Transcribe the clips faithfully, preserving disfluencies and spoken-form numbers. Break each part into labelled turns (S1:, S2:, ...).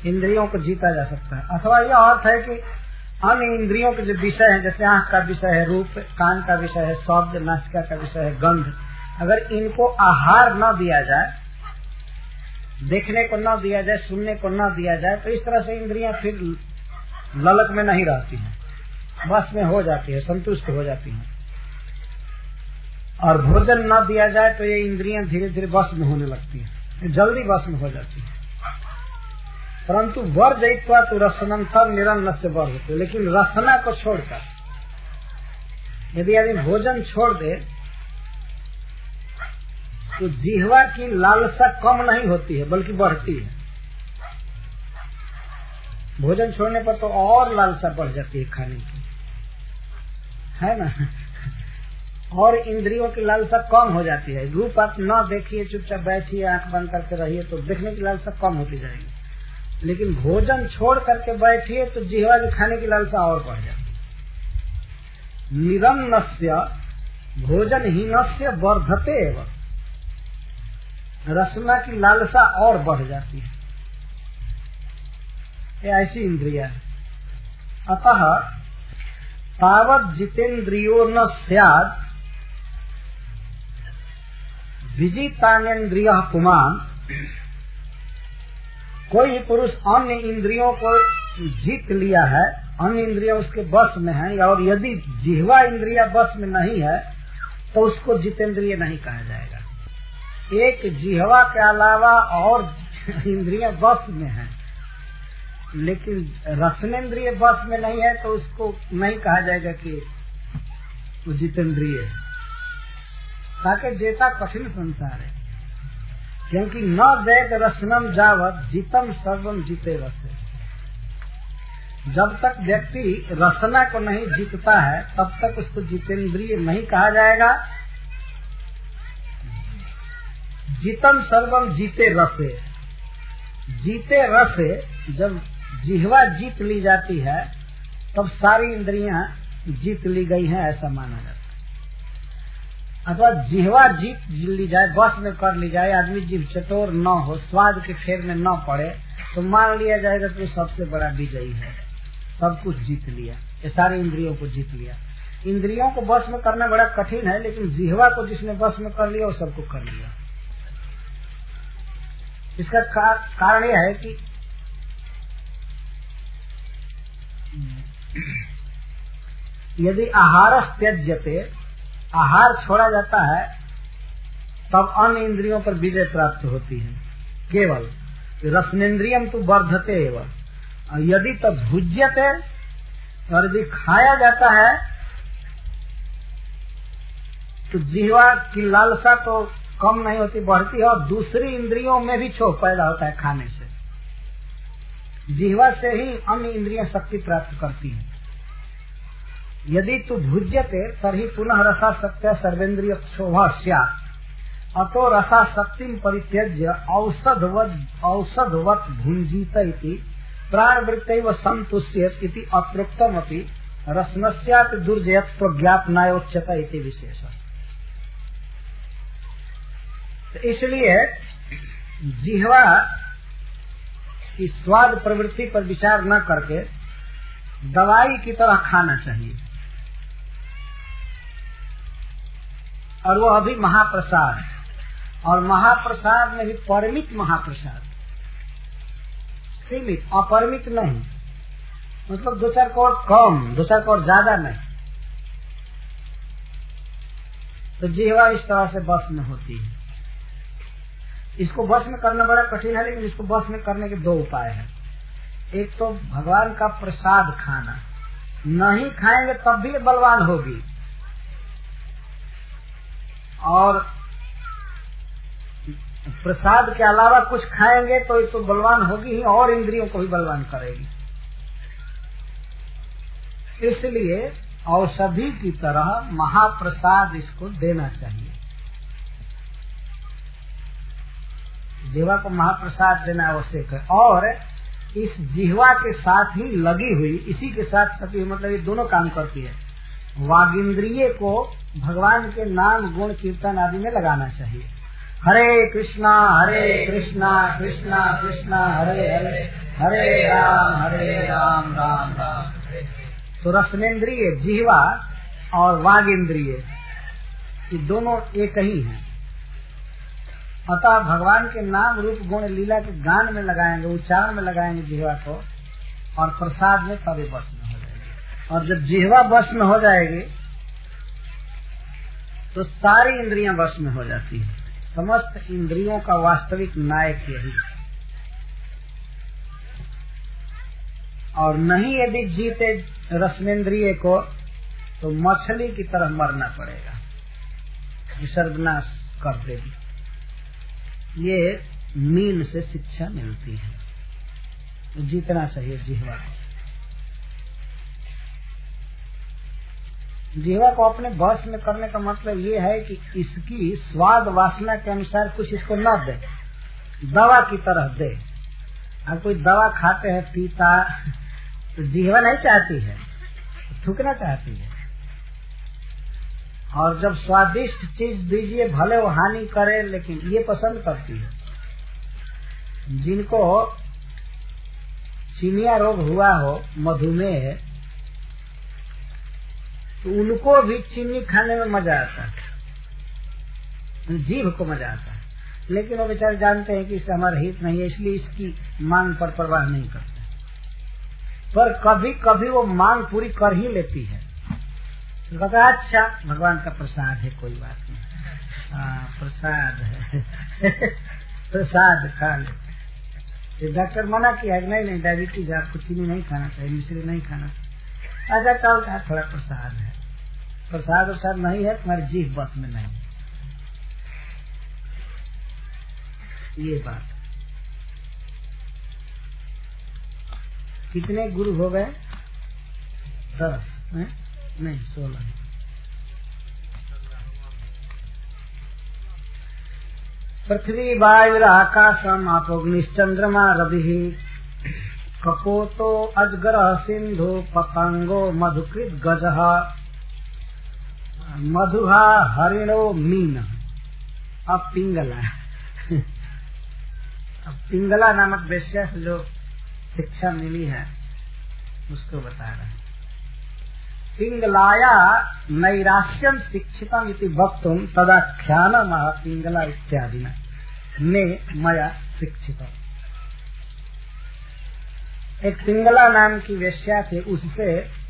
S1: इंद्रियों को जीता जा सकता है। अथवा यह अर्थ है कि अन्य इंद्रियों के जो विषय है, जैसे आंख का विषय है रूप, कान का विषय है शब्द, नासिका का विषय है गंध, अगर इनको आहार न दिया जाए, देखने को न दिया जाए, सुनने को न दिया जाए, तो इस तरह से इंद्रियां फिर ललक में नहीं रहती हैं, बस में हो जाती है, संतुष्ट हो जाती हैं। और भोजन न दिया जाए तो ये इंद्रियां धीरे धीरे बस में होने लगती हैं, जल्दी बस में हो जाती है। परंतु वर्जयित्वा तो रसनम तब निरन्न से वर्जते, लेकिन रसना को छोड़कर यदि आदमी भोजन छोड़ दे तो जिह्वा की लालसा कम नहीं होती है बल्कि बढ़ती है। भोजन छोड़ने पर तो और लालसा बढ़ जाती है खाने की, है ना। और इंद्रियों की लालसा कम हो जाती है। रूप आप न देखिए, चुपचाप बैठिए, आंख बंद करके रहिए तो देखने की लालसा कम होती जाएगी। लेकिन भोजन छोड़ करके बैठिए तो जिह्वा की खाने की लालसा और बढ़ जाती है। निरन्नस्य भोजनहीनस्य वर्धते एवं, रसना की लालसा और बढ़ जाती है। ये ऐसी इंद्रिया है। अतः तावत जितेंद्रियो न स्यात् विजितानेन्द्रिय पुमान्, कोई पुरुष अन्य इंद्रियों को जीत लिया है, अन्य इंद्रियां उसके बस में है, और यदि जिह्वा इंद्रिया बस में नहीं है तो उसको जितेंद्रिय नहीं कहा जाएगा। एक जिह्वा के अलावा और इंद्रियां बस में है, लेकिन रसनेन्द्रिय बस में नहीं है तो उसको नहीं कहा जाएगा कि वो जितेंद्रिय है। ताकि जेता कठिन संसार है, क्योंकि न जयत रसनम जावत जीतम सर्वम जीते रसे। जब तक व्यक्ति रसना को नहीं जीतता है तब तक उसको जितेंद्रिय नहीं कहा जाएगा। जीतम सर्वम जीते रसे, जीते रसे, जब जिह्वा जीत ली जाती है तब सारी इंद्रियां जीत ली गई हैं, ऐसा माना जाता है। अथवा जिह्वा जीत ली जाए, बस में कर ली जाए, आदमी जीभ चटोर न हो, स्वाद के फेर में न पड़े, तो मान लिया जाएगा कि सबसे बड़ा विजयी है, सब कुछ जीत लिया, ये सारी इंद्रियों को जीत लिया। इंद्रियों को बस में करना बड़ा कठिन है, लेकिन जिह्वा को जिसने बस में कर लिया वो सबको कर लिया। इसका कारण यह है कि यदि आहार त्यज्यते, आहार छोड़ा जाता है तब अन्य इंद्रियों पर विजय प्राप्त होती है। केवल रसनेन्द्रियम तो वर्धते एवं, यदि तब भुज्यते, और यदि खाया जाता है तो जिह्वा की लालसा तो कम नहीं होती, बढ़ती है, और दूसरी इंद्रियों में भी क्षोभ पैदा होता है खाने से। जिह्वा से ही अन्य इंद्रियां शक्ति प्राप्त करती हैं। यदि तु भुज्यते तर्हि पुनः रसासक्त्या सर्वेन्द्रिय क्षोभः स्यात्, अतो रसासक्तिं परित्यज्य औषधवत् औषधवत् भुञ्जीत इति प्राणवृत्तैव सन्तुष्येत् इति अत्रोक्तमपि रसनस्यापि दुर्जयत्व ज्ञापनायोच्यत इति विशेषः। तो इसलिए जिह्वा की स्वाद प्रवृत्ति पर विचार न करके दवाई की तरह खाना चाहिए, और वो अभी महाप्रसाद, और महाप्रसाद में भी परिमित महाप्रसाद, सीमित, अपरिमित नहीं, मतलब दो चार कौर कम, दो चार कौर ज्यादा नहीं। तो जिह्वा इस तरह से बस में होती है। इसको बस में करना बड़ा कठिन है, लेकिन इसको बस में करने के दो उपाय हैं। एक तो भगवान का प्रसाद खाना, नहीं खाएंगे तब भी बलवान होगी, और प्रसाद के अलावा कुछ खाएंगे तो ये तो बलवान होगी ही, और इंद्रियों को भी बलवान करेगी। इसलिए औषधि की तरह महाप्रसाद इसको देना चाहिए। जिह्वा को महाप्रसाद देना आवश्यक है, और इस जिह्वा के साथ ही लगी हुई, इसी के साथ सती हुई, मतलब ये दोनों काम करती है। वागिंद्रिय को भगवान के नाम गुण कीर्तन आदि में लगाना चाहिए। हरे कृष्णा हरे कृष्णा कृष्णा कृष्णा हरे हरे, हरे राम हरे राम राम राम। तो रसनेन्द्रिय जिह्वा और वाग इंद्रिय ये दोनों एक ही हैं। अतः भगवान के नाम रूप गुण लीला के गान में लगाएंगे, उच्चारण में लगाएंगे जिह्वा को, और प्रसाद में तभी वश में हो जाएगी। और जब जिह्वा वश में हो जाएगी तो सारी इंद्रियां वश में हो जाती है। समस्त इंद्रियों का वास्तविक नायक यही है। और नहीं यदि जीते रसनेन्द्रिय को तो मछली की तरह मरना पड़ेगा, विसर्गनाश कर देगी। ये मीन से शिक्षा मिलती है, तो जीतना चाहिए जिह्वा को। जिह्वा को अपने वश में करने का मतलब ये है कि इसकी स्वाद वासना के अनुसार कुछ इसको न दे, दवा की तरह दे। अब कोई दवा खाते हैं पीता तो जिह्वा नहीं चाहती है, थूकना चाहती है। और जब स्वादिष्ट चीज दीजिए भले वो हानि करे, लेकिन ये पसंद करती है। जिनको चीनिया रोग हुआ हो, मधुमेह, तो उनको भी चीनी खाने में मजा आता है, जीभ को मजा आता है। लेकिन वो बेचारे जानते हैं कि इससे हमारा हित नहीं है, इसलिए इसकी मांग पर परवाह नहीं करते। पर कभी कभी वो मांग पूरी कर ही लेती है, तो कहता है अच्छा भगवान का प्रसाद है, कोई बात नहीं, हाँ प्रसाद है प्रसाद खा ले। डॉक्टर मना किया है, नहीं नहीं डायबिटीज है, आपको चीनी नहीं खाना चाहिए, मिश्री नहीं खाना चाहिए। अच्छा चलता है, थोड़ा प्रसाद है, प्रसाद प्रसाद नहीं है, तुम्हारी जीभ बस में नहीं। ये बात। कितने गुरु हो गए? दस है? नहीं सोलह। पृथ्वी वायुराकाशम आपोग्निश्चंद्रमा रवि कपोतो अजगर सिंधु पतंगो मधुकृत गजः मधुहा हरिणो मीन। अब पिंगला अब पिंगला नामक वेश्या से जो शिक्षा मिली है उसको बता रहे हैं। पिंगलाया नैराश्यम शिक्षितम इति वक्तुम तदाख्यानम पिंगला इत्यादि में मया शिक्षितम। एक पिंगला नाम की वेश्या थी, उससे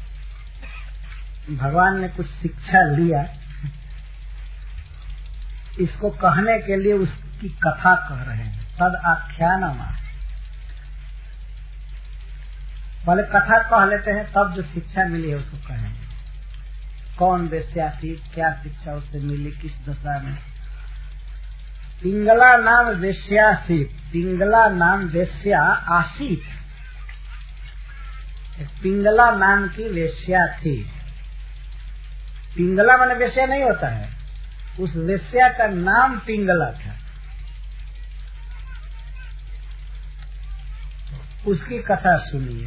S1: भगवान ने कुछ शिक्षा लिया। इसको कहने के लिए उसकी कथा कह रहे हैं, तद आख्यानम। पहले कथा कह लेते हैं, तब जो शिक्षा मिली है उसको कहेंगे। कौन वेश्या थी, क्या शिक्षा उससे मिली, किस दशा में। पिंगला नाम वेश्या थी, पिंगला नाम वेश्या आसीत। एक पिंगला नाम की वेश्या थी। पिंगला माने वेश्या नहीं होता है, उस वेश्या का नाम पिंगला था। उसकी कथा सुनिए।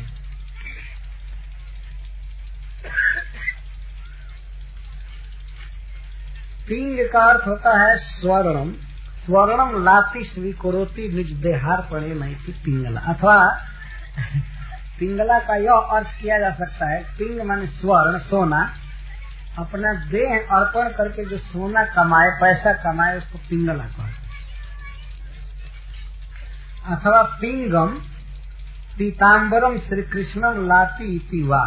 S1: पिंग का अर्थ होता है स्वर्णम। स्वर्णम लाती स्वीकरोती निज देहार पड़े नहीं थी पिंगला। अथवा पिंगला का यह अर्थ किया जा सकता है, पिंग माने स्वर्ण, सोना। अपना देह अर्पण करके जो सोना कमाए, पैसा कमाए, उसको पिंगला कहते। अथवा पिंगम पीताम्बरम श्री कृष्णम लाती पिवा।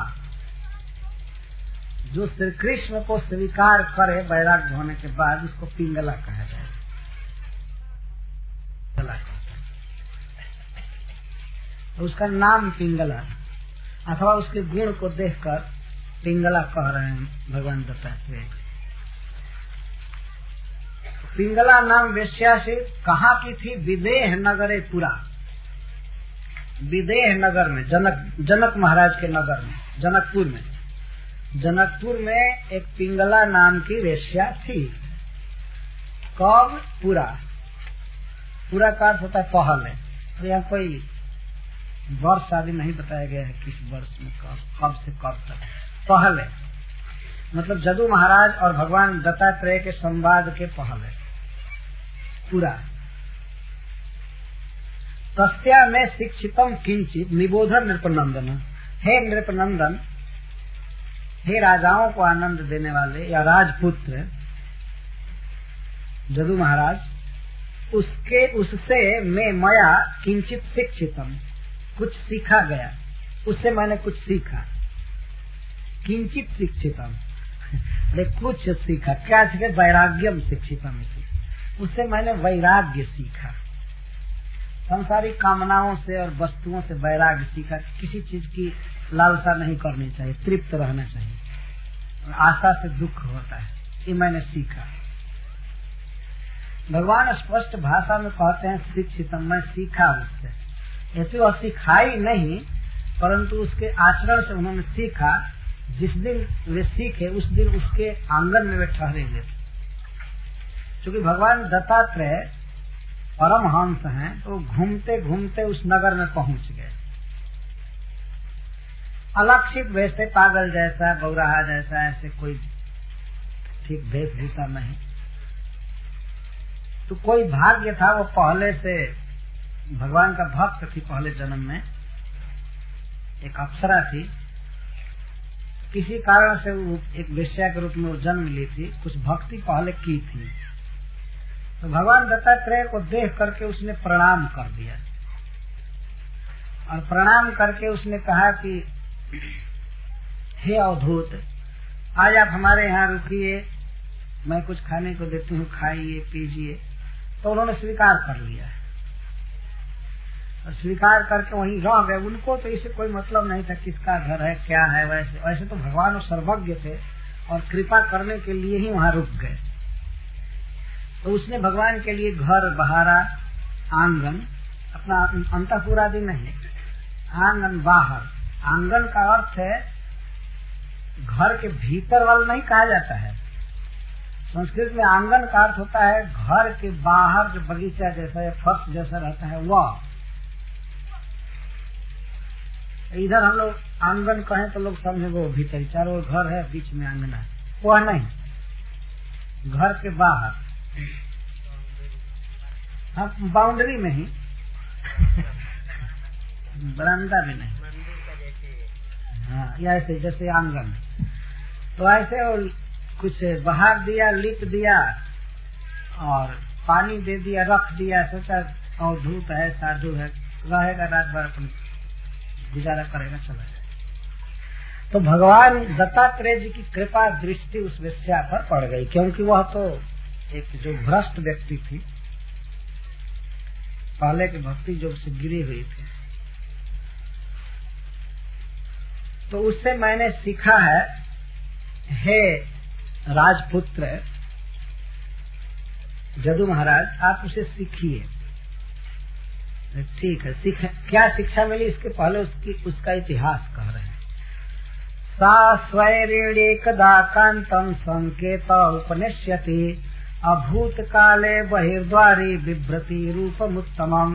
S1: जो श्री कृष्ण को स्वीकार करे वैराग्य होने के बाद, उसको पिंगला कहा जाए। उसका नाम पिंगला, अथवा उसके गुण को देखकर पिंगला कह रहे हैं भगवान बताते हैं। पिंगला नाम वेश्या से कहाँ की थी? विदेह नगरे पुरा। विदेह नगर में, जनक जनक महाराज के नगर में, जनकपुर में। जनकपुर में एक पिंगला नाम की वेश्या थी। कब? पूरा। पूरा का अर्थ होता है पहले। तो यहाँ कोई वर्ष आदि नहीं बताया गया है किस वर्ष में, कब कब से कब तक। पहले मतलब जदू महाराज और भगवान दत्तात्रेय के संवाद के पहले। पूरा। तस्या में शिक्षितम किंचित निबोधन नृपनंदन। हे नृपनंदन, हे राजाओं को आनंद देने वाले या राजपुत्र जदु महाराज, उसके उससे मैं मया किंचित शिक्षितम, कुछ सीखा गया, उससे मैंने कुछ सीखा। किंचित शिक्षितम, कुछ सीखा। क्या सीखे? वैराग्यम शिक्षितम, उससे मैंने वैराग्य सीखा। संसारिक कामनाओं से और वस्तुओं से वैराग्य सीखा। किसी चीज की लालसा नहीं करनी चाहिए, तृप्त रहना चाहिए। आशा से दुख होता है, ये मैंने सीखा। भगवान स्पष्ट भाषा में कहते हैं शिक्षितम, मैं सीखा उससे। ऐसे वह सिखाई नहीं, परंतु उसके आचरण से उन्होंने सीखा। जिस दिन वे सीखे उस दिन उसके आंगन में वे ठहरेंगे। क्योंकि भगवान दत्तात्रेय परमहंस हैं, तो घूमते घूमते उस नगर में पहुंच गए। अलक्षित वैसे पागल जैसा, गौराहा जैसा, ऐसे कोई ठीक वेशभूषा नहीं। तो कोई भाग्य था, वो पहले से भगवान का भक्त थी। पहले जन्म में एक अप्सरा थी, किसी कारण से वो एक वेश्या के रूप में वो जन्म ली थी, कुछ भक्ति पहले की थी। तो भगवान दत्तात्रेय को देख करके उसने प्रणाम कर दिया, और प्रणाम करके उसने कहा कि हे अवधूत, आज आप हमारे यहाँ रुकिए, मैं कुछ खाने को देती हूँ, खाइए पीजिए। तो उन्होंने स्वीकार कर लिया, और स्वीकार करके वहीं रह गए। उनको तो इससे कोई मतलब नहीं था किसका घर है, क्या है। वैसे वैसे तो भगवान वो सर्वज्ञ थे, और कृपा करने के लिए ही वहाँ रुक गए। तो उसने भगवान के लिए घर, बहारा, आंगन, अपना अंतःपुर आदि नहीं, आंगन बाहर। आंगन का अर्थ है घर के भीतर वाला नहीं कहा जाता है। संस्कृत में आंगन का अर्थ होता है घर के बाहर जो बगीचा जैसा या फर्श जैसा रहता है वह। इधर हम लोग आंगन कहें तो लोग समझे वो भीतर चारों घर है, बीच में आंगन है, वह नहीं, घर के बाहर। हाँ, बाउंड्री में ही, बरामदा में नहीं। हाँ, या ऐसे जैसे आंगन। तो ऐसे कुछ बाहर दिया, लिप दिया और पानी दे दिया, रख दिया। सोचा अवधूत है, साधु है, रहेगा रात भर अपन गुजारा करेगा, चला जाए। तो भगवान दत्तात्रेय जी की कृपा दृष्टि उस वेश्या पर पड़ गई, क्योंकि वह तो एक जो भ्रष्ट व्यक्ति थी, पहले के भक्ति योग से गिरी हुई थी। तो उससे मैंने सीखा है, हे राजपुत्र जदु महाराज, आप उसे सीखिए। ठीक है, सीख क्या शिक्षा मिली इसके पहले उसकी उसका इतिहास कह रहे हैं। सा स्वैरेणेकदा कांतम संकेत उपनिश्यति अभूत काले बहिर्द्वारी बिभ्रति रूपमुत्तमम्।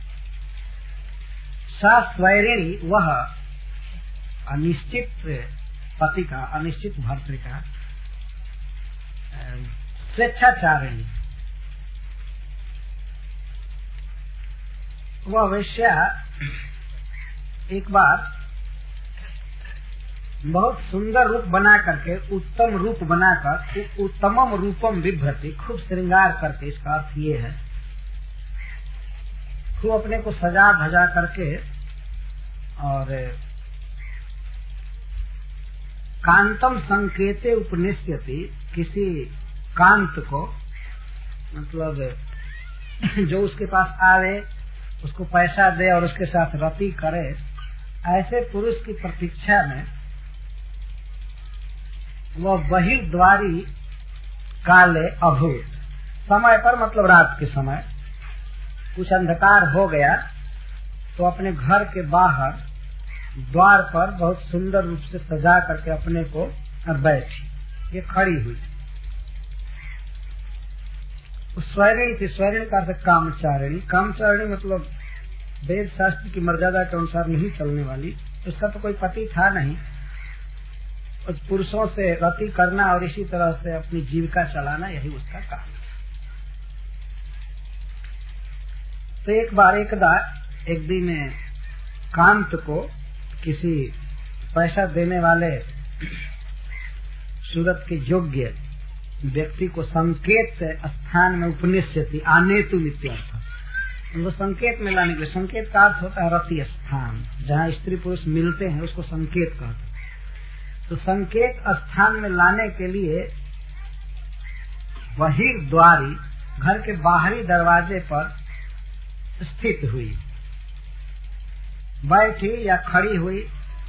S1: सा स्वैरिणी, वह अनिश्चित पति का, अनिश्चित भर्तृ का, स्वेच्छाचारिणी, वह वेश्या एक बार बहुत सुंदर रूप बना करके, उत्तम रूप बनाकर, उत्तमम रूपम बिभ्रति, खूब श्रृंगार करके, इसका अर्थ ये है खूब अपने को सजा धजा करके, और कांतम संकेते उपनिश्यति, किसी कांत को, मतलब जो उसके पास आवे उसको पैसा दे और उसके साथ रति करे, ऐसे पुरुष की प्रतीक्षा में वह बहिर्द्वारी काले अभूत, समय पर, मतलब रात के समय कुछ अंधकार हो गया, तो अपने घर के बाहर द्वार पर बहुत सुंदर रूप से सजा करके अपने को बैठी, ये खड़ी हुई। स्वैरिणी थी, स्वैरिणी का अर्थ कामचारिणी। कामचारिणी मतलब वेद शास्त्र की मर्यादा के अनुसार नहीं चलने वाली। उसका तो कोई पति था नहीं, उस पुरुषों से रति करना और इसी तरह से अपनी जीविका चलाना, यही उसका काम था। तो एक बार एकदा एक दिन कांत को किसी पैसा देने वाले सूरत के योग्य व्यक्ति को संकेत स्थान में उपनिश्यति आने तु इत्यर्थ, उनको संकेत में लाने के लिए, संकेत का अर्थ होता है रति स्थान, जहाँ स्त्री पुरुष मिलते हैं उसको संकेत कहते हैं। तो संकेत स्थान में लाने के लिए बहिर्द्वारी घर के बाहरी दरवाजे पर स्थित हुई, बैठी या खड़ी हुई।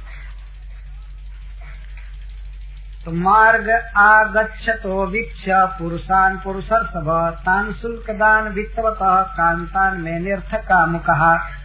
S1: तो मार्ग आगच्छतो वीक्ष पुरुषान पुरुषर्षभ तान शुल्कदान वित्तवतः कांतान में निर्थकामुकः।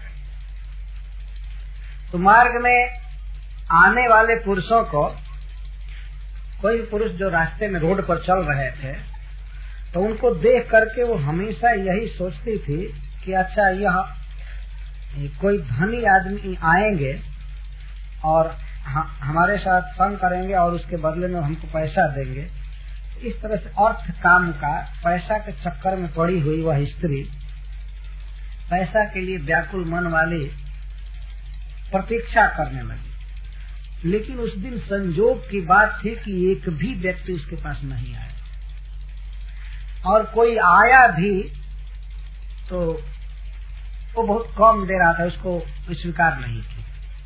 S1: तो मार्ग में आने वाले पुरुषों को, कोई पुरुष जो रास्ते में रोड पर चल रहे थे, तो उनको देख करके वो हमेशा यही सोचती थी कि अच्छा यह कोई धनी आदमी आएंगे और हमारे साथ संग करेंगे और उसके बदले में हमको पैसा देंगे। इस तरह से अर्थ काम का, पैसा के चक्कर में पड़ी हुई वह स्त्री, पैसा के लिए व्याकुल मन वाली प्रतीक्षा करने लगी। लेकिन उस दिन संजोग की बात थी कि एक भी व्यक्ति उसके पास नहीं आया, और कोई आया भी तो वो बहुत कम दे रहा था, उसको स्वीकार नहीं की।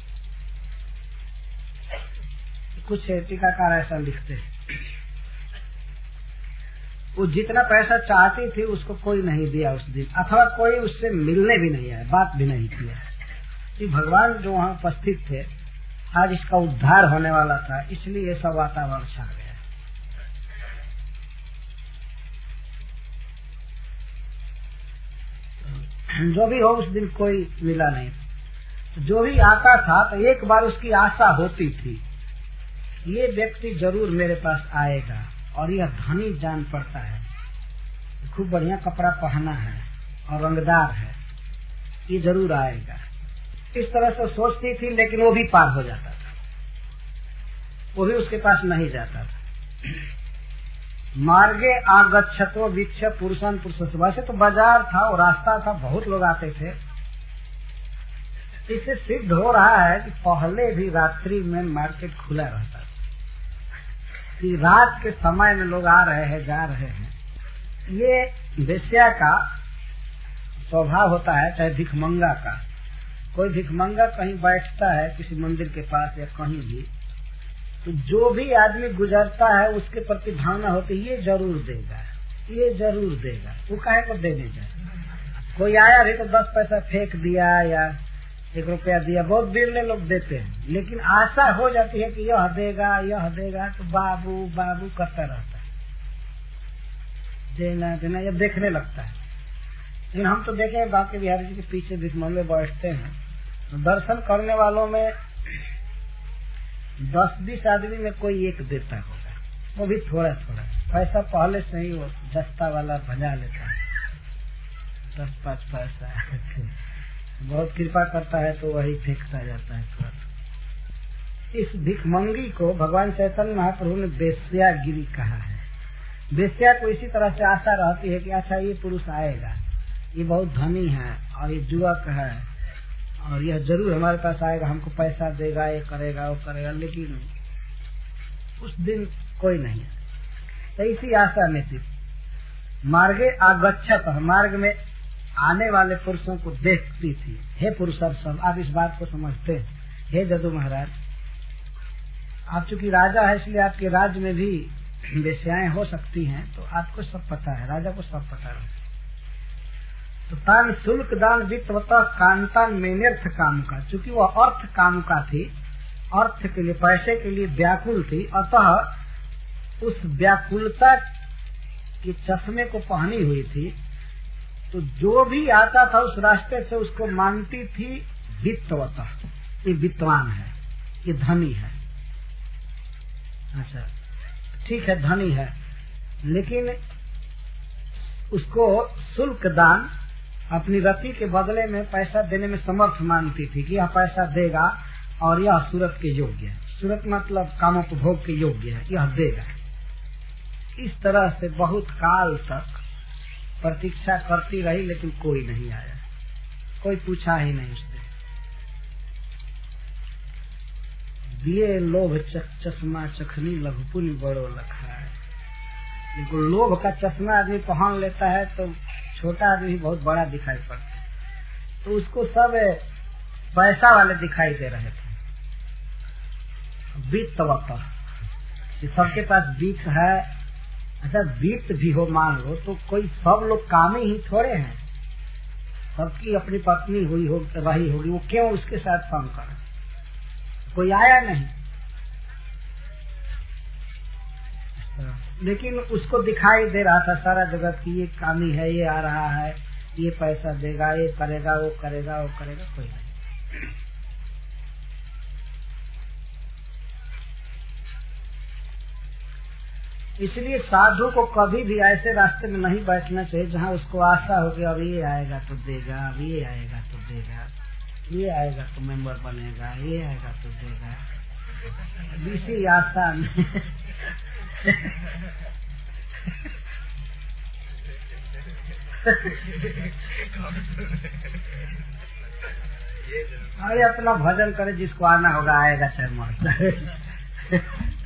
S1: कुछ टीकाकार ऐसा लिखते हैं, वो जितना पैसा चाहती थी उसको कोई नहीं दिया उस दिन, अथवा कोई उससे मिलने भी नहीं आया, बात भी नहीं किया। कि भगवान जो वहाँ उपस्थित थे, आज इसका उद्धार होने वाला था, इसलिए सब वातावरण छा गया। जो भी हो, उस दिन कोई मिला नहीं। तो जो भी आता था तो एक बार उसकी आशा होती थी, ये व्यक्ति जरूर मेरे पास आएगा, और यह धनी जान पड़ता है, खूब बढ़िया कपड़ा पहना है और रंगदार है, ये जरूर आएगा। इस तरह से सोचती थी, लेकिन वो भी पार हो जाता था, वो भी उसके पास नहीं जाता था। मार्गे आगच्छतो वीक्ष पुरुषान पुरुष, वैसे तो बाजार था, वो रास्ता था, बहुत लोग आते थे। इससे सिद्ध हो रहा है कि पहले भी रात्रि में मार्केट खुला रहता था, कि रात के समय में लोग आ रहे हैं, जा रहे हैं। ये वेश्या का स्वभाव होता है, चाहे भिखमंगा का। कोई भिखमंगा कहीं बैठता है किसी मंदिर के पास या कहीं भी, तो जो भी आदमी गुजरता है उसके प्रति भावना होती है, ये जरूर देगा, ये जरूर देगा, वो काहे को देने जाए। कोई आया भी तो दस पैसा फेंक दिया या एक रुपया दिया, बहुत बिरले लोग देते हैं, लेकिन आशा हो जाती है कि यह देगा, यह देगा, तो बाबू बाबू करता रहता है, देना देना, ये देखने लगता है। लेकिन हम तो देखे बाकी बिहारी जी के पीछे भिखमंगे बैठते हैं, तो दर्शन करने वालों में दस बीस आदमी में कोई एक देता होगा, वो भी थोड़ा थोड़ा पैसा पहले से ही वो जस्ता वाला भजा लेता है, दस पाँच पैसा बहुत कृपा करता है तो वही फेंकता जाता है थोड़ा। इस भिखमंगी को भगवान चैतन्य महाप्रभु ने वेश्यागिरी कहा है। वेश्या को इसी तरह से आशा रहती है कि अच्छा ये पुरुष आएगा, ये बहुत धनी है और ये युवक है और यह जरूर हमारे पास आएगा, हमको पैसा देगा, ये करेगा वो करेगा, लेकिन उस दिन कोई नहीं है। तो इसी आशा में थी। मार्गे आगच्छत, मार्ग में आने वाले पुरुषों को देखती थी। हे पुरुषर्षभ, आप इस बात को समझते हैं। हे जदु महाराज, आप चूंकि राजा है इसलिए आपके राज्य में भी वेश्याएं हो सकती हैं, तो आपको सब पता है, राजा को सब पता है। तो तान शुल्क दान वित्तवतः कांतान मेन्यर्थ काम का, चूंकि वह अर्थ काम का थी, अर्थ के लिए, पैसे के लिए व्याकुल थी, अतः उस व्याकुलता के चश्मे को पहनी हुई थी। तो जो भी आता था उस रास्ते से उसको मानती थी वित्तवतः, ये विद्वान है, ये धनी है। अच्छा ठीक है, धनी है, लेकिन उसको शुल्क दान, अपनी रति के बदले में पैसा देने में समर्थ मानती थी कि यह पैसा देगा और यह सूरत के योग्य है। सूरत मतलब कामोपभोग के योग्य है, यह देगा। इस तरह से बहुत काल तक प्रतीक्षा करती रही, लेकिन कोई नहीं आया। कोई पूछा ही नहीं उसने। दिए लोभ चश्मा चखनी लघुपुन बड़ो लखा है। लोभ का चश्मा आदमी पहन लेता है तो छोटा आदमी बहुत बड़ा दिखाई पड़ता है, तो उसको सब पैसा वाले दिखाई दे रहे थे। वित्त वक्त सबके पास वित्त है। अच्छा वित्त भी हो मान लो तो कोई सब लोग कामी ही थोड़े हैं, सबकी अपनी पत्नी हुई हो रही होगी, वो क्यों उसके साथ संग करे? कोई आया नहीं, लेकिन उसको दिखाई दे रहा था सारा जगत की ये कामी है, ये आ रहा है, ये पैसा देगा, ये करेगा, वो करेगा, वो करेगा, कोई नहीं। इसलिए साधु को कभी भी ऐसे रास्ते में नहीं बैठना चाहिए जहाँ उसको आशा हो कि अब ये आएगा तो देगा, अब ये आएगा तो देगा, ये आएगा तो मेंबर बनेगा, ये आएगा तो देगा। इसी आशा में अरे अपना भजन करे, जिसको आना होगा आएगा चाहे मर जाए।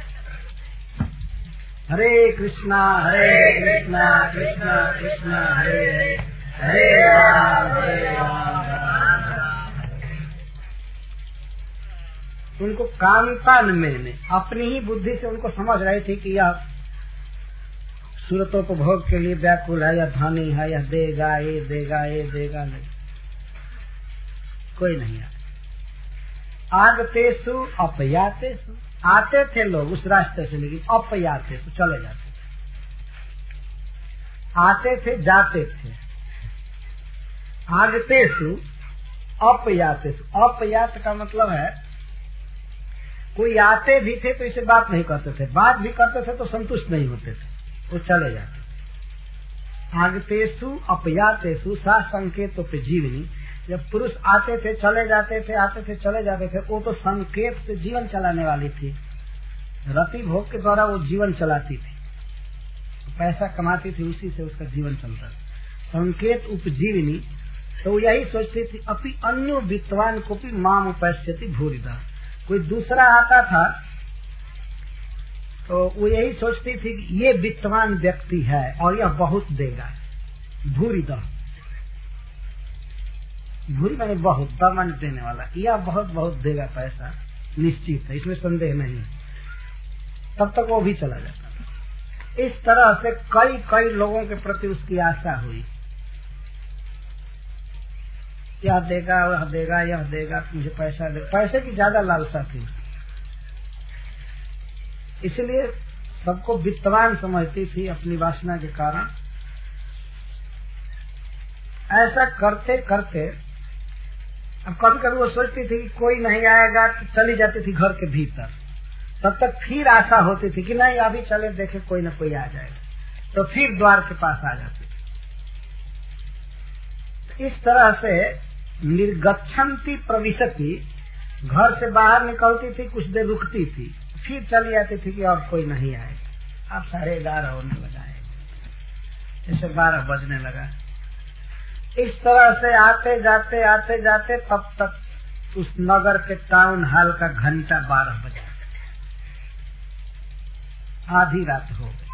S1: हरे कृष्णा हरे कृष्णा कृष्णा कृष्णा हरे हरे, हरे राम हरे राम राम राम। उनको कामतान में अपनी ही बुद्धि से उनको समझ रहे थे कि यह सूरतों को भोग के लिए व्याकुल है, या धनी है, या देगा, ये देगा, ये देगा, नहीं कोई नहीं आया। आगतेसु अपयातेसु, आते थे लोग उस रास्ते से, लेकिन अपयाते तो चले जाते थे, आते थे जाते थे। आगतेसु अपयातेसु, अपयात का मतलब है कोई आते भी थे तो इसे बात नहीं करते थे, बात भी करते थे तो संतुष्ट नहीं होते थे, वो चले जाते। आगतेसु अपयातेसु सा संकेतों पे जीवनी, जब पुरुष आते थे चले जाते थे, आते थे चले जाते थे, वो तो संकेत से जीवन चलाने वाली थी। रति भोग के द्वारा वो जीवन चलाती थी, पैसा कमाती थी, उसी से उसका जीवन चलता था। संकेत उपजीवनी, तो यही सोचती थी अपि अन्य विद्वान को भी माम उपस्थिति भूरिदा। कोई दूसरा आता था तो वो यही सोचती थी कि ये विद्वान व्यक्ति है और यह बहुत देगा। भूरिदा, भूरी मैंने बहुत, दमन देने वाला, यह बहुत बहुत देगा पैसा, निश्चित है, इसमें संदेह नहीं। तब तक वो भी चला जाता था। इस तरह से कई कई लोगों के प्रति उसकी आशा हुई, यह देगा, वह देगा, यह देगा, मुझे पैसा दे, पैसे की ज्यादा लालसा थी। इसलिए सबको वित्तवान समझती थी अपनी वासना के कारण। ऐसा करते करते अब कभी कभी वो सोचती थी कि कोई नहीं आएगा तो चली जाती थी घर के भीतर, तब तक फिर आशा होती थी कि नहीं अभी चले देखे कोई न कोई आ जाएगा, तो फिर द्वार के पास आ जाती थी। इस तरह से निर्गच्छन्ति प्रविशति, घर से बाहर निकलती थी, कुछ देर रुकती थी, फिर चली जाती थी कि अब कोई नहीं आएगा। अब साढ़े ग्यारह होने लगा है, जैसे बारह बजने लगा। इस तरह से आते जाते आते जाते तब तक उस नगर के टाउन हॉल का घंटा बारह बजा, आधी रात हो गई।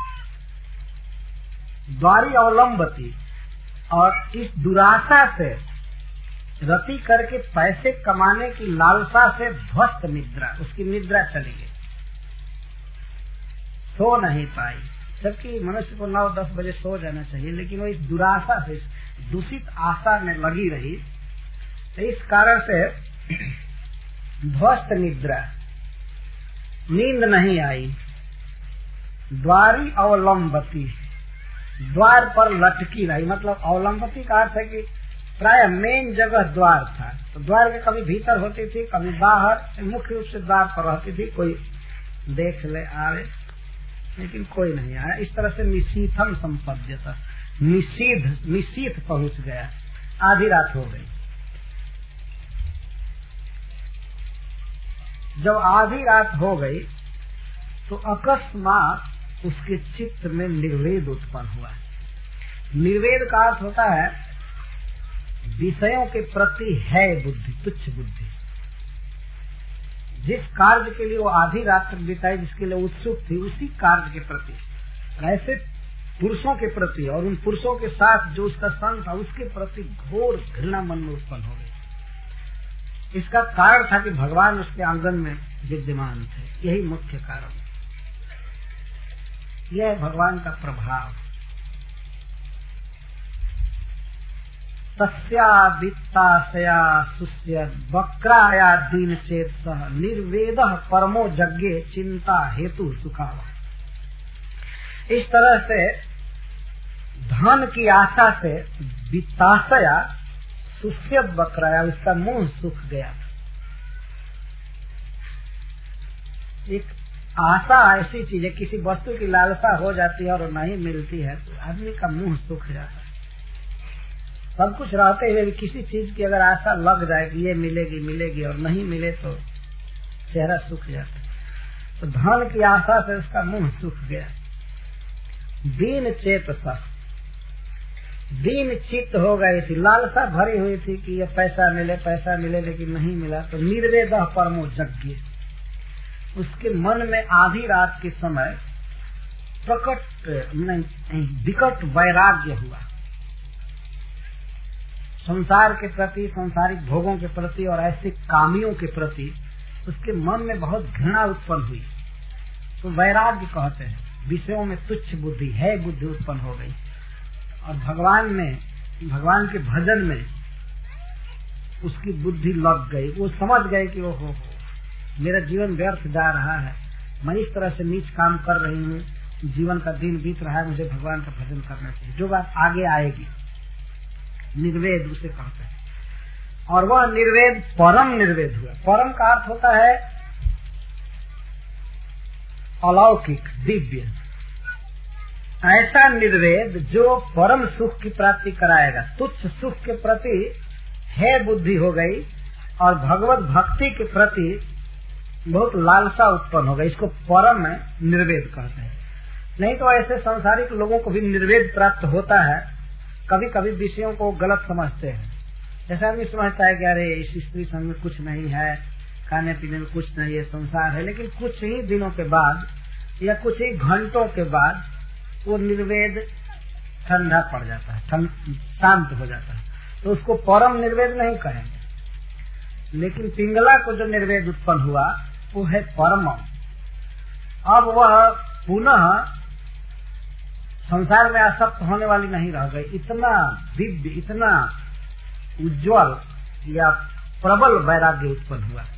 S1: द्वारी अवलंबती, और इस दुराशा से रति करके पैसे कमाने की लालसा से ध्वस्त निद्रा, उसकी निद्रा चली गई, सो नहीं पाई। जबकि मनुष्य को नौ दस बजे सो जाना चाहिए, लेकिन वो इस दुराशा से, दूषित आशा में लगी रही। तो इस कारण से ध्वस्त निद्रा, नींद नहीं आई। द्वारी अवलंबती, द्वार पर लटकी रही, मतलब अवलंबती का अर्थ है कि प्राय मेन जगह द्वार था, तो द्वार के कभी भीतर होती थी, कभी बाहर, मुख्य रूप से द्वार पर रहती थी, कोई देख ले आए, लेकिन कोई नहीं आया। इस तरह से निशीथम संपद्यता, निषीध निशीथ पहुंच गया, आधी रात हो गई। जब आधी रात हो गई तो अकस्मात उसके चित्त में निर्वेद उत्पन्न हुआ। निर्वेद का अर्थ होता है विषयों के प्रति है बुद्धि, तुच्छ बुद्धि। जिस कार्य के लिए वो आधी रात तक बिताई, जिसके लिए उत्सुक थी, उसी कार्य के प्रति, ऐसे पुरुषों के प्रति और उन पुरुषों के साथ जो उसका संग था उसके प्रति घोर घृणा मन में उत्पन्न हो गई। इसका कारण था कि भगवान उसके आंगन में विद्यमान थे। यही मुख्य कारण, यह है भगवान का प्रभाव। तस्या वित्ताशया सुस्य वक्राया दीन चेत सह निर्वेद परमो यज्ञे चिंता हेतु सुखावा। इस तरह से धन की आशा से वित्ताशया सुस्य वक्राया, उसका मुंह सूख गया। एक आशा ऐसी चीज है, किसी वस्तु की लालसा हो जाती है और नहीं मिलती है तो आदमी का मुंह सूख जाता है। सब कुछ रहते हुए भी किसी चीज की अगर आशा लग जाए कि ये मिलेगी मिलेगी और नहीं मिले तो चेहरा सूख जाता है। तो धन की आशा से उसका मुंह सूख गया। दीन चेत सा, दीन चित्त हो गई थी, लालसा भरी हुई थी कि ये पैसा मिले पैसा मिले, लेकिन नहीं मिला। तो निर्वेद परमो यज्ञ, उसके मन में आधी रात के समय प्रकट नहीं विकट वैराग्य हुआ। संसार के प्रति, सांसारिक भोगों के प्रति और ऐसे कामियों के प्रति उसके मन में बहुत घृणा उत्पन्न हुई। तो वैराग्य कहते हैं, विषयों में तुच्छ बुद्धि है बुद्धि उत्पन्न हो गई। और भगवान में, भगवान के भजन में उसकी बुद्धि लग गई। वो समझ गए कि ओहो मेरा जीवन व्यर्थ जा रहा है, मैं इस तरह से नीच काम कर रही हूँ, जीवन का दिन बीत रहा है, मुझे भगवान का भजन करना चाहिए। जो बात आगे आएगी, निर्वेद उसे कहते हैं। और वह निर्वेद परम निर्वेद हुआ। परम का अर्थ होता है अलौकिक, दिव्य। ऐसा निर्वेद जो परम सुख की प्राप्ति कराएगा। तुच्छ सुख के प्रति है बुद्धि हो गई और भगवत भक्ति के प्रति बहुत लालसा उत्पन्न हो गई। इसको परम निर्वेद कहते हैं। नहीं तो ऐसे सांसारिक लोगों को भी निर्वेद प्राप्त होता है। कभी कभी विषयों को गलत समझते हैं। जैसा आदमी समझता है कि अरे इस स्त्री संग में कुछ नहीं है, खाने पीने में कुछ नहीं है, संसार है। लेकिन कुछ ही दिनों के बाद या कुछ ही घंटों के बाद वो निर्वेद ठंडा पड़ जाता है, शांत हो जाता है। तो उसको परम निर्वेद नहीं कहेंगे। लेकिन पिंगला को जो निर्वेद उत्पन्न हुआ वो है परम। अब वह पुनः संसार में आसक्त होने वाली नहीं रह गई। इतना दिव्य, इतना उज्जवल या प्रबल वैराग्य उत्पन्न हुआ।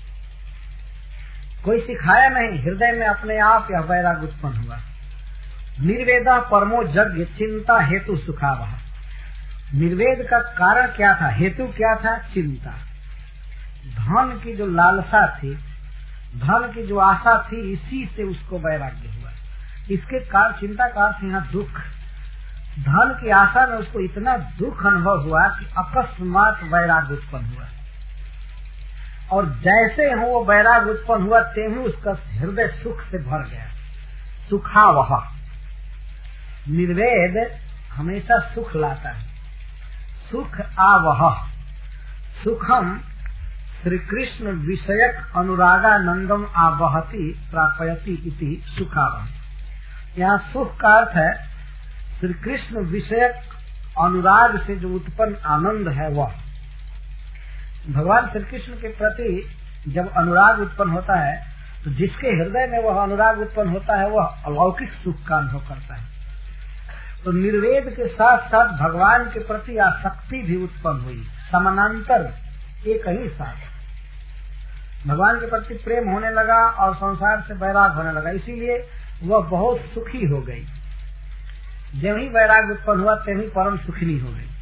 S1: कोई सिखाया नहीं, हृदय में अपने आप यह वैराग्य उत्पन्न हुआ। निर्वेदा परमो यज्ञ चिंता हेतु सुखावह। निर्वेद का कारण क्या था, हेतु क्या था? चिंता। धन की जो लालसा थी, धन की जो आशा थी, इसी से उसको वैराग्य हुआ। इसके कारण चिंता का अर्थ यहाँ दुख। धन की आशा में उसको इतना दुख अनुभव हुआ कि अकस्मात वैराग्य उत्पन्न हुआ। और जैसे ही वो वैराग्य उत्पन्न हुआ तेही उसका हृदय सुख से भर गया। सुखावह। निर्वेद हमेशा सुख लाता है। सुख आवह। सुखम श्री कृष्ण विषयक अनुरागानंदम आवहति प्रापयति इति सुखावह। यहाँ सुख का अर्थ है श्री कृष्ण विषयक अनुराग से जो उत्पन्न आनंद है वह। भगवान श्री कृष्ण के प्रति जब अनुराग उत्पन्न होता है तो जिसके हृदय में वह अनुराग उत्पन्न होता है वह अलौकिक सुख का अनुभव करता है। तो निर्वेद के साथ साथ भगवान के प्रति आसक्ति भी उत्पन्न हुई, समानांतर एक ही साथ। भगवान के प्रति प्रेम होने लगा और संसार से वैराग होने लगा, इसीलिए वह बहुत सुखी हो गई। जब ही वैराग उत्पन्न हुआ तभी परम सुखिनी हो गई।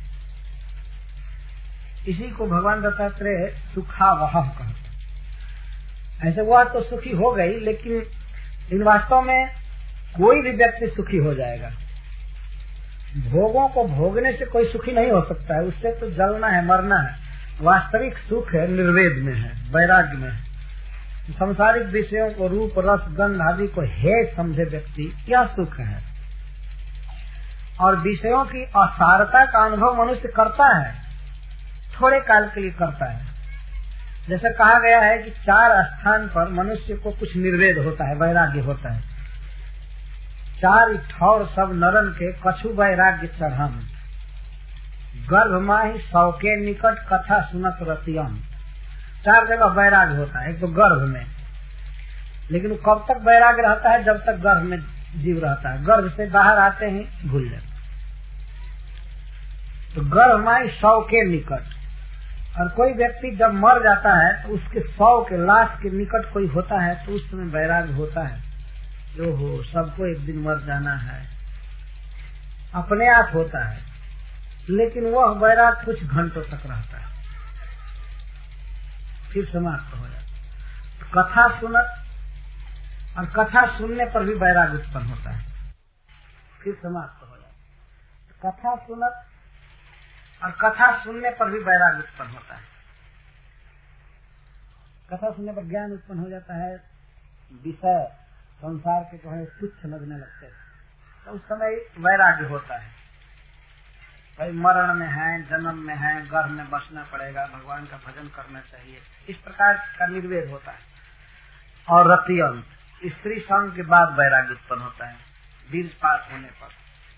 S1: इसी को भगवान दत्तात्रेय सुखावह कहते। ऐसे वह तो सुखी हो गई, लेकिन इन वास्तव में कोई भी व्यक्ति सुखी हो जाएगा। भोगों को भोगने से कोई सुखी नहीं हो सकता है, उससे तो जलना है, मरना है। वास्तविक सुख है निर्वेद में है, वैराग्य में है। संसारिक विषयों को रूप रस गंध आदि को है समझे व्यक्ति, क्या सुख है। और विषयों की असारता का अनुभव मनुष्य करता है, थोड़े काल के लिए करता है। जैसे कहा गया है कि चार स्थान पर मनुष्य को कुछ निर्वेद होता है, वैराग्य होता है। चार ठौर सब नरन के कछु वैराग्य चढ़न, गर्भ माही सौ के निकट कथा सुनत रतियन। चार जगह वैराग्य होता है। एक तो गर्भ में, लेकिन कब तक वैराग्य रहता है? जब तक गर्भ में जीव रहता है। गर्भ से बाहर आते ही भूल जाते। तो गर्भ माई सौ के निकट, और कोई व्यक्ति जब मर जाता है तो उसके सौ के लाश के निकट कोई होता है तो उस समय वैराग्य होता है। जो हो, सबको एक दिन मर जाना है, अपने आप होता है। लेकिन वह वैराग्य कुछ घंटों तक रहता है, फिर समाप्त हो जाता है। कथा सुनत, और कथा सुनने पर भी वैराग्य उत्पन्न होता है, फिर समाप्त हो जाता है। कथा सुनत, और कथा सुनने पर भी वैराग्य उत्पन्न होता है। कथा सुनने पर ज्ञान उत्पन्न हो जाता है, विषय संसार के जो है तुच्छ लगने लगते हैं, तो उस समय वैराग्य होता है। भाई मरण में है, जन्म में है, गर्भ में बसना पड़ेगा, भगवान का भजन करना चाहिए, इस प्रकार का निर्वेद होता है। और रतियन, स्त्री संग के बाद वैराग्य उत्पन्न होता है, बीजपात होने पर।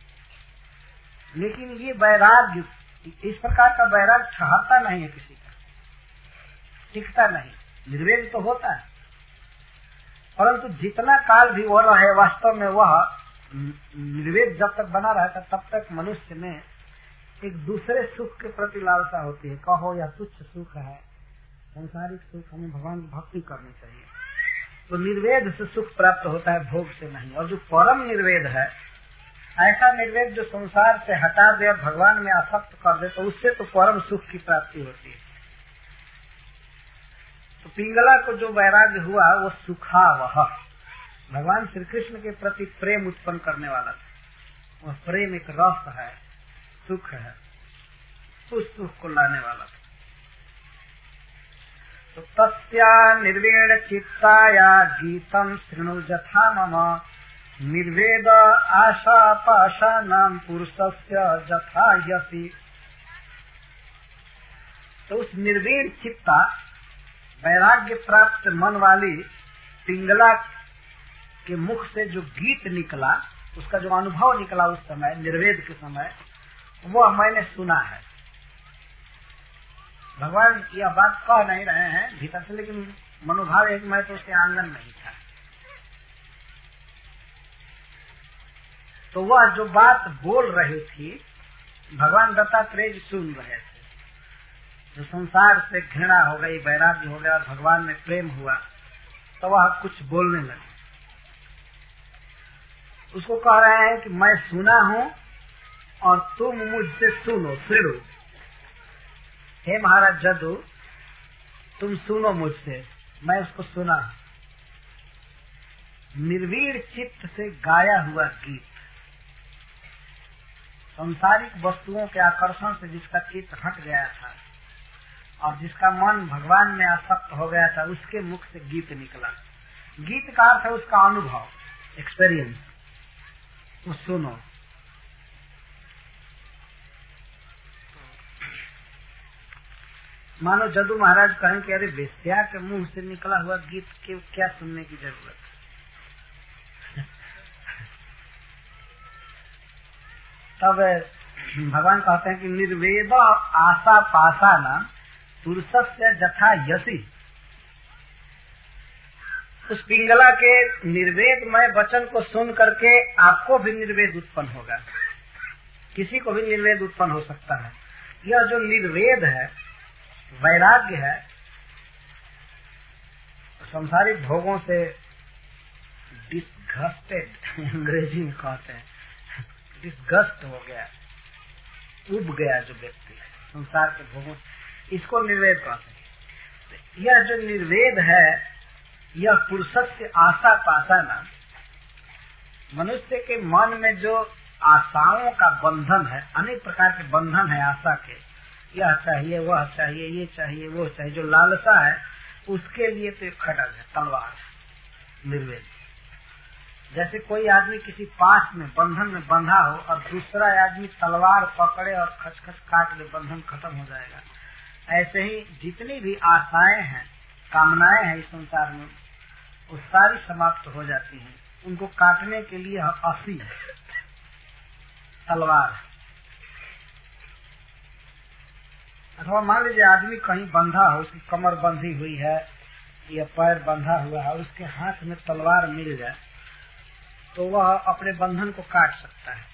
S1: लेकिन ये वैराग्य, इस प्रकार का वैराग्य ठहरता नहीं है, किसी का टिकता नहीं। निर्वेद तो होता है, परंतु जितना काल भी वो रहे, वास्तव में वह निर्वेद जब तक बना रहता तब तक मनुष्य में एक दूसरे सुख के प्रति लालसा होती है। कहो या तुच्छ सुख है, संसारिक सुख, हमें भगवान की भक्ति करनी चाहिए। तो निर्वेद से सुख प्राप्त होता है, भोग से नहीं। और जो परम निर्वेद है, ऐसा निर्वेद जो संसार से हटा दे और भगवान में आसक्त कर दे, तो उससे तो परम सुख की प्राप्ति होती है। तो पिंगला को जो वैराग्य हुआ वो सुखा वह, भगवान श्री कृष्ण के प्रति प्रेम उत्पन्न करने वाला था। वह प्रेम एक रस है, सुख है, उस सुख को लाने वाला था। तो तस्या निर्वेण चित्ताया गीतम शृणु जथा मम, निर्वेद आशा पाशा नाम पुरुषस्य जथा यसी। तो उस निर्वेण चित्ता, वैराग्य प्राप्त मन वाली पिंगला के मुख से जो गीत निकला, उसका जो अनुभव निकला उस समय निर्वेद के समय, वो मैंने सुना है। भगवान यह बात कह नहीं रहे हैं भीतर से, लेकिन मनोभाव एक, मैं तो उसके आंगन में ही था। तो वह जो बात बोल रही थी भगवान दत्तात्रेय सुन रहे थे। जो संसार से घृणा हो गई, वैराग्य हो गया और भगवान में प्रेम हुआ, तो वह कुछ बोलने लगे। उसको कह रहे हैं कि मैं सुना हूं और तुम मुझसे सुनो, सुनो। हे महाराज जदु, तुम सुनो मुझसे, मैं उसको सुना। निर्वीण चित्त से गाया हुआ गीत, संसारिक वस्तुओं के आकर्षण से जिसका चित्त हट गया था और जिसका मन भगवान में आसक्त हो गया था, उसके मुख से गीत निकला। गीत का अर्थ है उसका अनुभव, एक्सपीरियंस। तो सुनो। मानो जदू महाराज कहें कि अरे वेश्या के मुंह से निकला हुआ गीत के क्या सुनने की जरूरत है। तब भगवान कहते हैं कि निर्वेद आशा पाशा नाम पुरुषस्य जथा यसी। उस पिंगला के निर्वेदमय वचन को सुन करके आपको भी निर्वेद उत्पन्न होगा, किसी को भी निर्वेद उत्पन्न हो सकता है। यह जो निर्वेद है, वैराग्य है, संसारिक भोगों से डिस्गस्टेड, अंग्रेजी में कहते हैं, डिस्गस्ट हो गया, उब गया जो व्यक्ति संसार के भोगों, इसको निर्वेद कहते हैं। यह जो निर्वेद है, यह पुरुषस्य आशा पाशा नाम, मनुष्य के मन में जो आशाओं का बंधन है, अनेक प्रकार के बंधन है आशा के, यह चाहिए, वह चाहिए, ये चाहिए, वो चाहिए, जो लालसा है उसके लिए तो एक खड्ग है, तलवार है निर्वेद। जैसे कोई आदमी किसी पास में बंधन में बंधा हो और दूसरा आदमी तलवार पकड़े और खचखच काट दे, बंधन खत्म हो जाएगा। ऐसे ही जितनी भी आशाएं हैं, कामनाएं हैं इस संसार में, वो सारी समाप्त हो जाती हैं। उनको काटने के लिए असी तलवार। अथवा मान लीजिए आदमी कहीं बंधा हो, उसकी कमर बंधी हुई है या पैर बंधा हुआ है और उसके हाथ में तलवार मिल जाए तो वह अपने बंधन को काट सकता है।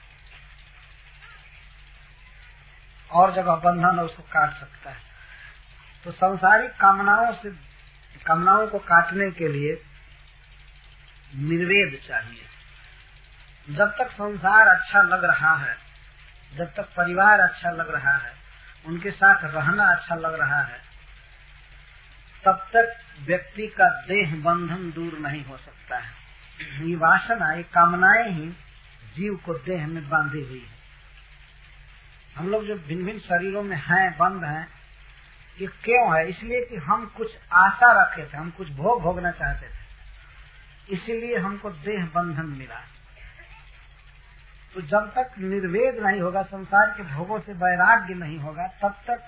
S1: और जगह बंधन है उसको काट सकता है। तो सांसारिक कामनाओं से कामनाओं को काटने के लिए निर्वेद चाहिए। जब तक संसार अच्छा लग रहा है, जब तक परिवार अच्छा लग रहा है, उनके साथ रहना अच्छा लग रहा है, तब तक व्यक्ति का देह बंधन दूर नहीं हो सकता है। ये वासना, ये कामनाएं ही जीव को देह में बांधी हुई है। हम लोग जो भिन्न भिन्न शरीरों में हैं, बंद हैं, ये क्यों है? इसलिए कि हम कुछ आशा रखे थे, हम कुछ भोग भोगना चाहते थे, इसीलिए हमको देह बंधन मिला। तो जब तक निर्वेद नहीं होगा, संसार के भोगों से वैराग्य नहीं होगा, तब तक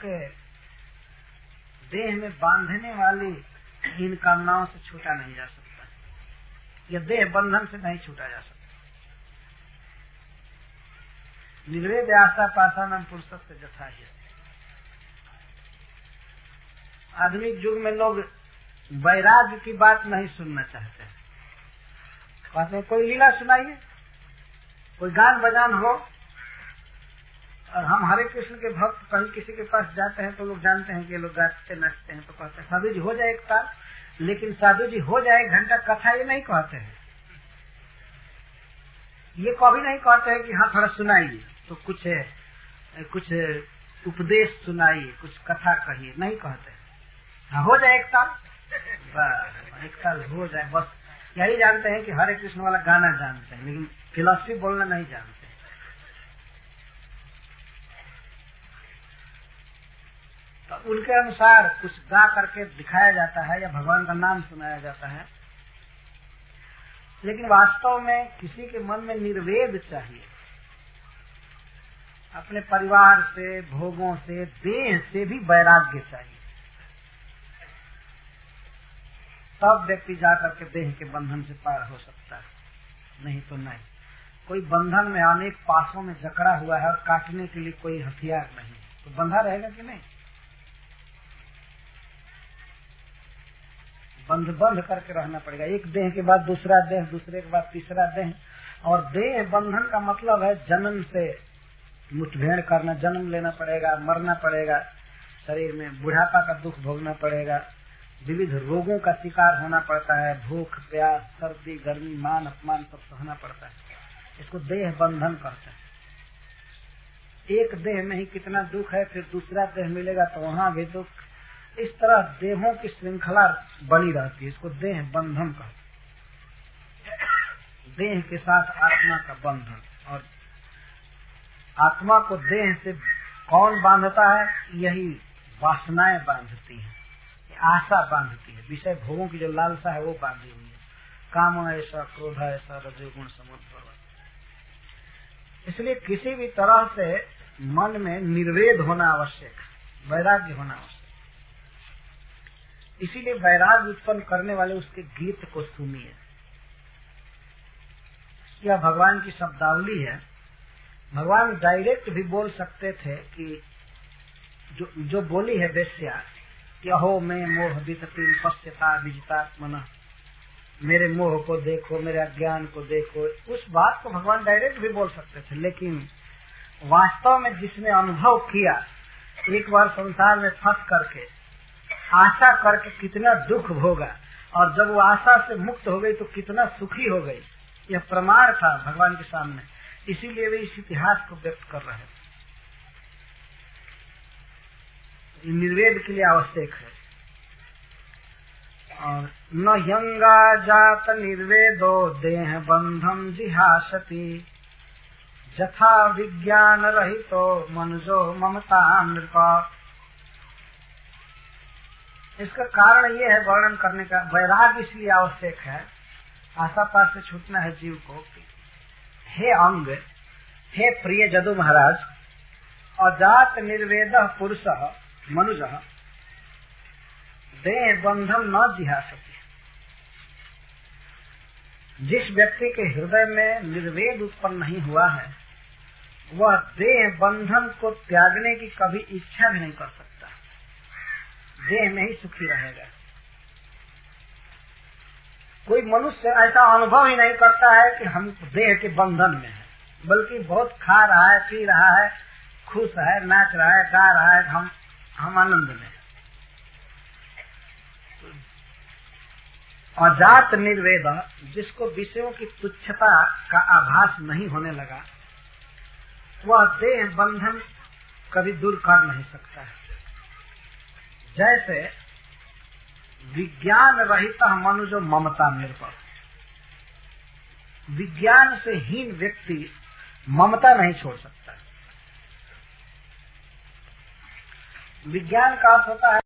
S1: देह में बांधने वाली इन कामनाओं से छूटा नहीं जा सकता, या देह बंधन से नहीं छूटा जा सकता। निर्वेद आशा पाषाणम पुरुषस्य जथा है। आधुनिक युग में लोग वैराग्य की बात नहीं सुनना चाहते हैं। कहते हैं कोई लीला सुनाइए, कोई गान बजान हो। और हम हरे कृष्ण के भक्त कहीं किसी के पास जाते हैं तो लोग जानते हैं कि ये लोग गाते नाचते हैं, तो कहते हैं साधु जी हो जाए एक ताल। लेकिन साधु जी हो जाए एक घंटा कथा, ये नहीं कहते हैं। ये कभी नहीं कहते हैं कि हाँ थोड़ा सुनाइए, तो कुछ कुछ उपदेश सुनाइए, कुछ कथा कहिए, नहीं कहते। हाँ हो जाए एक ताल, एक ताल हो जाए, बस यही जानते हैं कि हरे कृष्ण वाला गाना जानते हैं, लेकिन फिलॉसफी बोलना नहीं जानते। तो उनके अनुसार कुछ गा करके दिखाया जाता है या भगवान का नाम सुनाया जाता है, लेकिन वास्तव में किसी के मन में निर्वेद चाहिए। अपने परिवार से, भोगों से, देह से भी वैराग्य चाहिए, तब व्यक्ति जाकर के देह के बंधन से पार हो सकता है, नहीं तो नहीं। कोई बंधन में अनेक पासों में जकड़ा हुआ है और काटने के लिए कोई हथियार नहीं, तो बंधा रहेगा कि नहीं? बंध बंध करके रहना पड़ेगा। एक देह के बाद दूसरा देह, दूसरे के बाद तीसरा देह। और देह बंधन का मतलब है जन्म से मुठभेड़ करना, जन्म लेना पड़ेगा, मरना पड़ेगा, शरीर में बुढ़ापा का दुख भोगना पड़ेगा, विविध रोगों का शिकार होना पड़ता है, भूख प्यास, सर्दी गर्मी, मान अपमान सब सहना पड़ता है। इसको देह बंधन कहते हैं। एक देह में ही कितना दुख है, फिर दूसरा देह मिलेगा तो वहां भी दुख। इस तरह देहों की श्रृंखला बनी रहती है, इसको देह बंधन कहते हैं। देह के साथ आत्मा का बंधन। और आत्मा को देह से कौन बांधता है? यही वासनाएं बांधती हैं, आशा बांधती है, विषय भोगों की जो लालसा है वो बांधी हुई है। काम ऐसा, क्रोध ऐसा, रजोगुण समुद्र। इसलिए किसी भी तरह से मन में निर्वेद होना आवश्यक है, वैराग्य होना आवश्यक। इसीलिए वैराग्य उत्पन्न करने वाले उसके गीत को सुनिए। यह भगवान की शब्दावली है। भगवान डायरेक्ट भी बोल सकते थे कि जो जो बोली है वेश्या कि अहो मैं मोह विततिम पश्यता विजितात्मना, मेरे मोह को देखो, मेरे अज्ञान को देखो, उस बात को भगवान डायरेक्ट भी बोल सकते थे। लेकिन वास्तव में जिसने अनुभव किया, एक बार संसार में फंस करके आशा करके कितना दुख भोगा, और जब वो आशा से मुक्त हो गई तो कितना सुखी हो गई, यह प्रमाण था भगवान के सामने। इसीलिए वे इस इतिहास को व्यक्त कर रहे हैं। निर्वेद के लिए आवश्यक है। और न यंगा जात निर्वेदो देह बंधम जिहासति, जथा विज्ञान रहितो मनुजो ममता नृपा। इसका कारण ये है वर्णन करने का, वैराग्य इसलिए आवश्यक है, आशा पास से छूटना है जीव को। हे अंग, हे प्रिय जदु महाराज, अजात निर्वेद पुरुष मनुज देह बंधन न जिहा सके। जिस व्यक्ति के हृदय में निर्वेद उत्पन्न नहीं हुआ है वह देह बंधन को त्यागने की कभी इच्छा भी नहीं कर सकता, देह में ही सुखी रहेगा। कोई मनुष्य ऐसा अनुभव ही नहीं करता है कि हम देह के बंधन में है, बल्कि बहुत खा रहा है, पी रहा है, खुश है, नाच रहा है, गा रहा है, हम हम आनंद में। अजात निर्वेद, जिसको विषयों की तुच्छता का आभास नहीं होने लगा, वह देह बंधन कभी दूर कर नहीं सकता है। जैसे विज्ञान रहित मनुष्य ममता निर्भर, विज्ञान से हीन व्यक्ति ममता नहीं छोड़ सकता। विज्ञान का अर्थ होता है